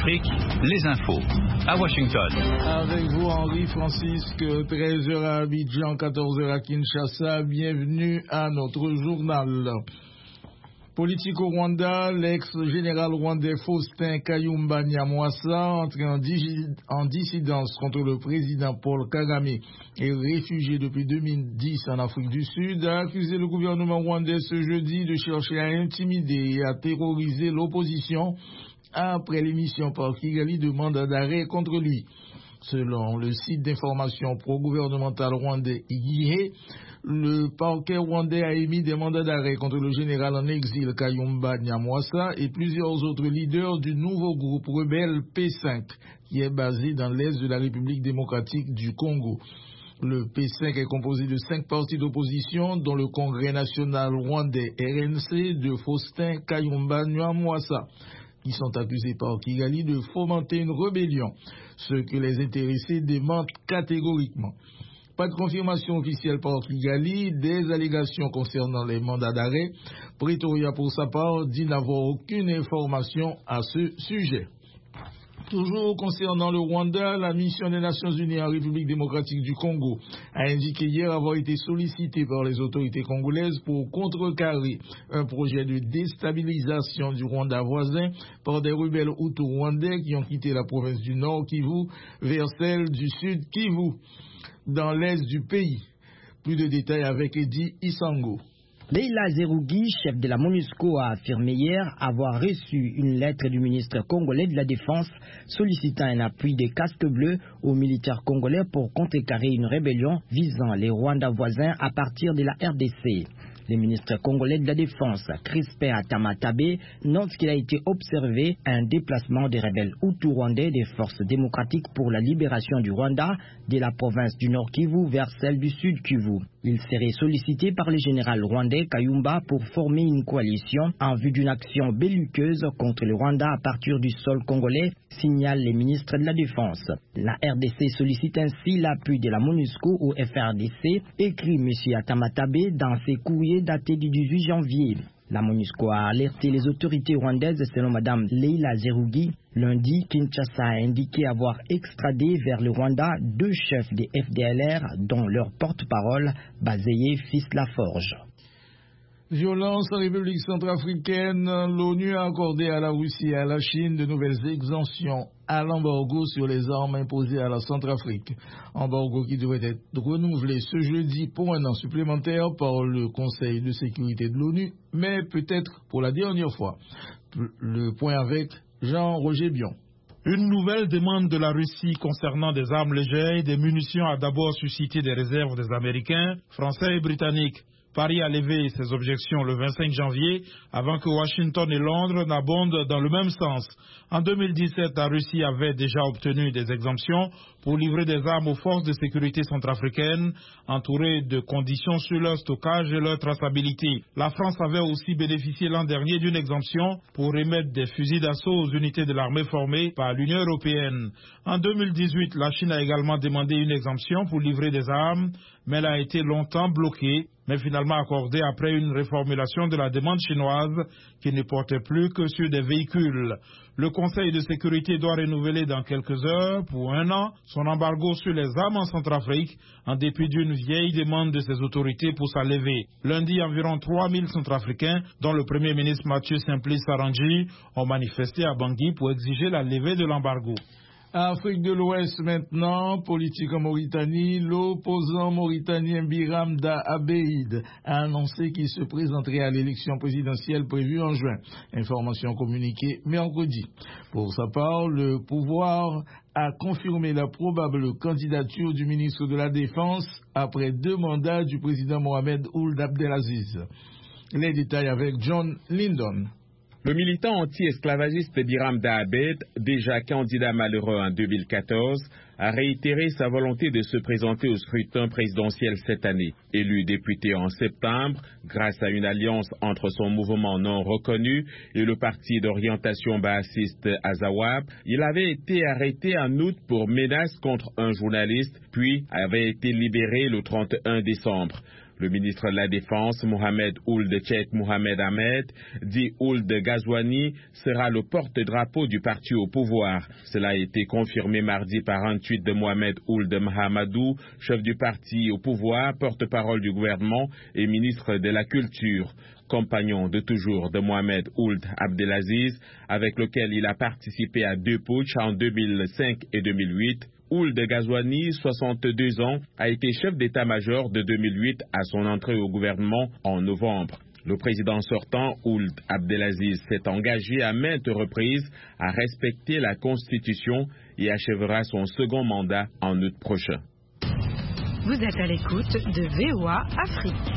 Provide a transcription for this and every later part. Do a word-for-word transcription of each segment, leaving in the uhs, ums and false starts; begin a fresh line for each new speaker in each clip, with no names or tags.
Centrafrique, les infos. À Washington.
Avec vous, Henri Francisque, treize heures à Abidjan, quatorze heures à Kinshasa. Bienvenue à notre journal. Politique au Rwanda, l'ex-général rwandais Faustin Kayumba Nyamwasa, entré en, en dissidence contre le président Paul Kagame et réfugié depuis deux mille dix en Afrique du Sud, a accusé le gouvernement rwandais ce jeudi de chercher à intimider et à terroriser l'opposition après l'émission par Kigali de mandat d'arrêt contre lui. Selon le site d'information pro-gouvernemental rwandais Igihe, le parquet rwandais a émis des mandats d'arrêt contre le général en exil Kayumba Nyamwasa et plusieurs autres leaders du nouveau groupe rebelle P cinq, qui est basé dans l'est de la République démocratique du Congo. Le P cinq est composé de cinq partis d'opposition, dont le Congrès national rwandais R N C de Faustin Kayumba Nyamwasa, qui sont accusés par Kigali de fomenter une rébellion, ce que les intéressés démentent catégoriquement. Pas de confirmation officielle par Kigali des allégations concernant les mandats d'arrêt. Pretoria, pour sa part, dit n'avoir aucune information à ce sujet. Toujours concernant le Rwanda, la mission des Nations Unies en République démocratique du Congo a indiqué hier avoir été sollicitée par les autorités congolaises pour contrecarrer un projet de déstabilisation du Rwanda voisin par des rebelles hutus rwandais qui ont quitté la province du Nord Kivu vers celle du Sud Kivu, dans l'est du pays. Plus de détails avec Eddie Isango.
Leila Zerougi, chef de la MONUSCO, a affirmé hier avoir reçu une lettre du ministre congolais de la Défense sollicitant un appui des casques bleus aux militaires congolais pour contrecarrer une rébellion visant les Rwandais voisins à partir de la R D C. Le ministre congolais de la Défense, Crispin Atamatabe, note qu'il a été observé un déplacement des rebelles hutus-rwandais des forces démocratiques pour la libération du Rwanda de la province du Nord Kivu vers celle du Sud Kivu. Il serait sollicité par le général rwandais Kayumba pour former une coalition en vue d'une action belliqueuse contre le Rwanda à partir du sol congolais, signale les ministres de la Défense. La R D C sollicite ainsi l'appui de la MONUSCO au F R D C, écrit M. Atamatabe dans ses courriers daté du dix-huit janvier. La MONUSCO a alerté les autorités rwandaises selon Mme Leila Zerougi. Lundi, Kinshasa a indiqué avoir extradé vers le Rwanda deux chefs des F D L R, dont leur porte-parole, Bazeye Fils Laforge.
Violence en République centrafricaine, l'ONU a accordé à la Russie et à la Chine de nouvelles exemptions à l'embargo sur les armes imposées à la Centrafrique. Embargo qui devrait être renouvelé ce jeudi pour un an supplémentaire par le Conseil de sécurité de l'ONU, mais peut-être pour la dernière fois. Le point avec Jean-Roger Bion.
Une nouvelle demande de la Russie concernant des armes légères et des munitions a d'abord suscité des réserves des Américains, Français et Britanniques. Paris a levé ses objections le vingt-cinq janvier avant que Washington et Londres n'abondent dans le même sens. En deux mille dix-sept, la Russie avait déjà obtenu des exemptions pour livrer des armes aux forces de sécurité centrafricaines, entourées de conditions sur leur stockage et leur traçabilité. La France avait aussi bénéficié l'an dernier d'une exemption pour remettre des fusils d'assaut aux unités de l'armée formées par l'Union européenne. En deux mille dix-huit, la Chine a également demandé une exemption pour livrer des armes, mais elle a été longtemps bloquée, mais finalement accordée après une réformulation de la demande chinoise qui ne portait plus que sur des véhicules. Le Conseil de sécurité doit renouveler dans quelques heures, pour un an, son embargo sur les armes en Centrafrique, en dépit d'une vieille demande de ses autorités pour sa levée. Lundi, environ trois mille Centrafricains, dont le Premier ministre Mathieu Simplice Arrandji, ont manifesté à Bangui pour exiger la levée de l'embargo.
Afrique de l'Ouest maintenant, politique en Mauritanie, l'opposant mauritanien Biram Da Abeid a annoncé qu'il se présenterait à l'élection présidentielle prévue en juin. Information communiquée mercredi. Pour sa part, le pouvoir a confirmé la probable candidature du ministre de la Défense après deux mandats du président Mohamed Ould Abdelaziz. Les détails avec John Lyndon.
Le militant anti-esclavagiste Biram Da Abeid, déjà candidat malheureux en deux mille quatorze, a réitéré sa volonté de se présenter au scrutin présidentiel cette année. Élu député en septembre, grâce à une alliance entre son mouvement non reconnu et le parti d'orientation baassiste Azawad, il avait été arrêté en août pour menace contre un journaliste, puis avait été libéré le trente et un décembre. Le ministre de la Défense, Mohamed Ould Cheikh Mohamed Ahmed, dit Ould Ghazouani, sera le porte-drapeau du parti au pouvoir. Cela a été confirmé mardi par un tweet de Mohamed Ould Mahamadou, chef du parti au pouvoir, porte-parole du gouvernement et ministre de la Culture. Compagnon de toujours de Mohamed Ould Abdelaziz, avec lequel il a participé à deux putschs en deux mille cinq et deux mille huit. Ould Ghazouani, soixante-deux ans, a été chef d'état-major de deux mille huit à son entrée au gouvernement en novembre. Le président sortant, Ould Abdelaziz, s'est engagé à maintes reprises à respecter la Constitution et achèvera son second mandat en août prochain.
Vous êtes à l'écoute de V O A Afrique.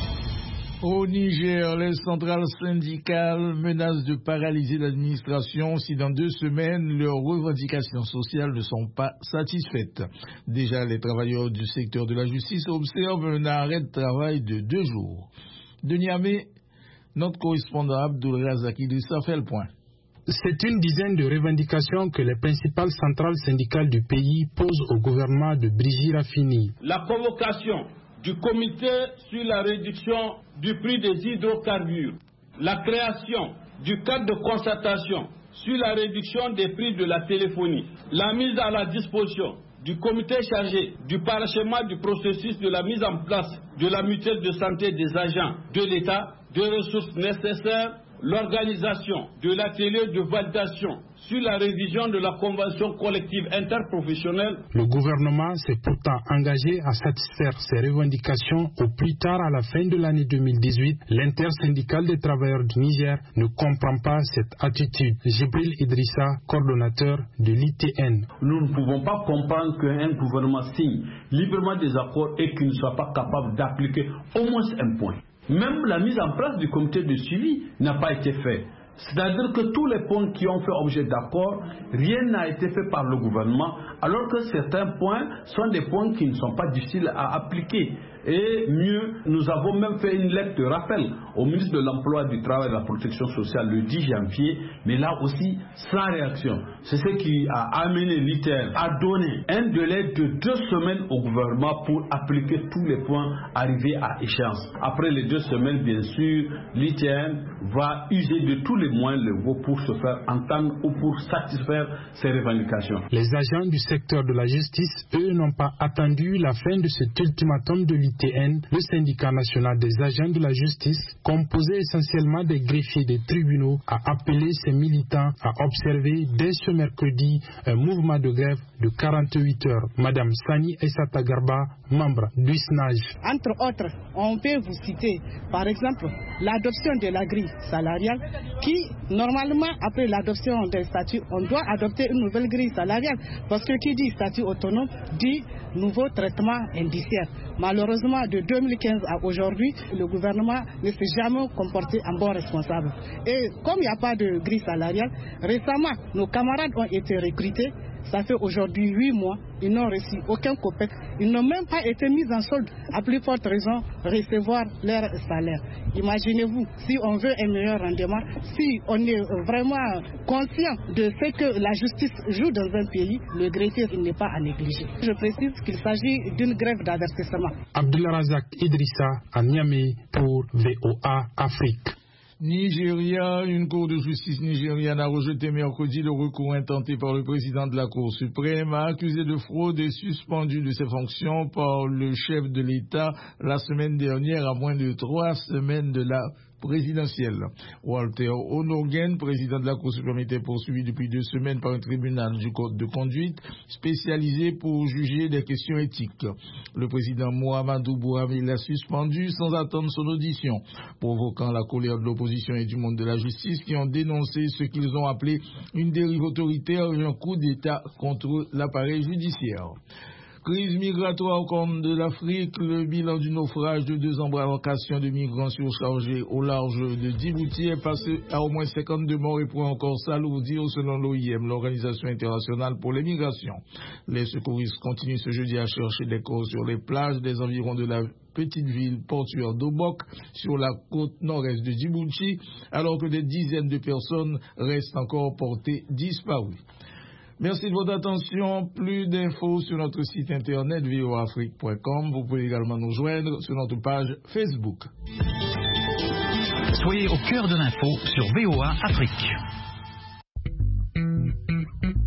Au Niger, les centrales syndicales menacent de paralyser l'administration si dans deux semaines leurs revendications sociales ne sont pas satisfaites. Déjà, les travailleurs du secteur de la justice observent un arrêt de travail de deux jours. De Niamey, notre correspondant Abdoul Razak Idrissa fait le point.
C'est une dizaine de revendications que les principales centrales syndicales du pays posent au gouvernement de Brigitte Raffini.
La convocation du comité sur la réduction du prix des hydrocarbures, la création du cadre de concertation sur la réduction des prix de la téléphonie, la mise à la disposition du comité chargé du parachèvement du processus de la mise en place de la mutuelle de santé des agents de l'État, des ressources nécessaires, l'organisation de l'atelier de validation sur la révision de la convention collective interprofessionnelle.
Le gouvernement s'est pourtant engagé à satisfaire ces revendications au plus tard à la fin de l'année deux mille dix-huit. L'intersyndicale des travailleurs du Niger ne comprend pas cette attitude. Jibril Idrissa, coordonnateur de l'I T N.
Nous ne pouvons pas comprendre qu'un gouvernement signe librement des accords et qu'il ne soit pas capable d'appliquer au moins un point. Même la mise en place du comité de suivi n'a pas été faite. C'est-à-dire que tous les points qui ont fait objet d'accord, rien n'a été fait par le gouvernement, alors que certains points sont des points qui ne sont pas difficiles à appliquer. Et mieux, nous avons même fait une lettre de rappel au ministre de l'Emploi, du Travail et de la Protection sociale le dix janvier, mais là aussi sans réaction. C'est ce qui a amené l'I T N à donner un délai de deux semaines au gouvernement pour appliquer tous les points arrivés à échéance. Après les deux semaines, bien sûr, l'I T N va user de tous les moyens légaux pour se faire entendre ou pour satisfaire ses revendications.
Les agents du secteur de la justice, eux, n'ont pas attendu la fin de cet ultimatum de l'I T N, le syndicat national des agents de la justice, composé essentiellement des greffiers des tribunaux, a appelé ses militants à observer dès ce mercredi un mouvement de grève de quarante-huit heures. Madame Sani Essata Garba, membre du S N A J.
Entre autres, on peut vous citer, par exemple, l'adoption de la grille salariale qui, normalement, après l'adoption des statuts, on doit adopter une nouvelle grille salariale parce que qui dit statut autonome dit nouveau traitement indiciaire. Malheureusement, de deux mille quinze à aujourd'hui, le gouvernement ne s'est jamais comporté en bon responsable. Et comme il n'y a pas de grille salariale, récemment, nos camarades ont été recrutés. Ça fait aujourd'hui huit mois, ils n'ont reçu aucun copec, ils n'ont même pas été mis en solde, à plus forte raison, recevoir leur salaire. Imaginez-vous, si on veut un meilleur rendement, si on est vraiment conscient de ce que la justice joue dans un pays, le greffier n'est pas à négliger. Je précise qu'il s'agit d'une grève d'avertissement.
Abdoul Razak Idrissa à Niamey pour V O A Afrique.
Nigeria, une cour de justice nigériane a rejeté mercredi le recours intenté par le président de la Cour suprême, a accusé de fraude et suspendu de ses fonctions par le chef de l'État la semaine dernière à moins de trois semaines de la présidentielle. Walter Onogen, président de la Cour suprême, était poursuivi depuis deux semaines par un tribunal du code de conduite spécialisé pour juger des questions éthiques. Le président Mohamedou Bouhami l'a suspendu sans attendre son audition, provoquant la colère de l'opposition et du monde de la justice qui ont dénoncé ce qu'ils ont appelé une dérive autoritaire et un coup d'État contre l'appareil judiciaire. Crise migratoire au corne de l'Afrique, le bilan du naufrage de deux embarcations de migrants surchargés au large de Djibouti est passé à au moins cinquante-deux morts et pourrait encore s'alourdir selon l'O I M, l'Organisation internationale pour les migrations. Les secouristes continuent ce jeudi à chercher des corps sur les plages des environs de la petite ville portuaire d'Obok sur la côte nord-est de Djibouti, alors que des dizaines de personnes restent encore portées disparues. Merci de votre attention. Plus d'infos sur notre site internet v o a afrique point com. Vous pouvez également nous joindre sur notre page Facebook.
Soyez au cœur de l'info sur V O A Afrique.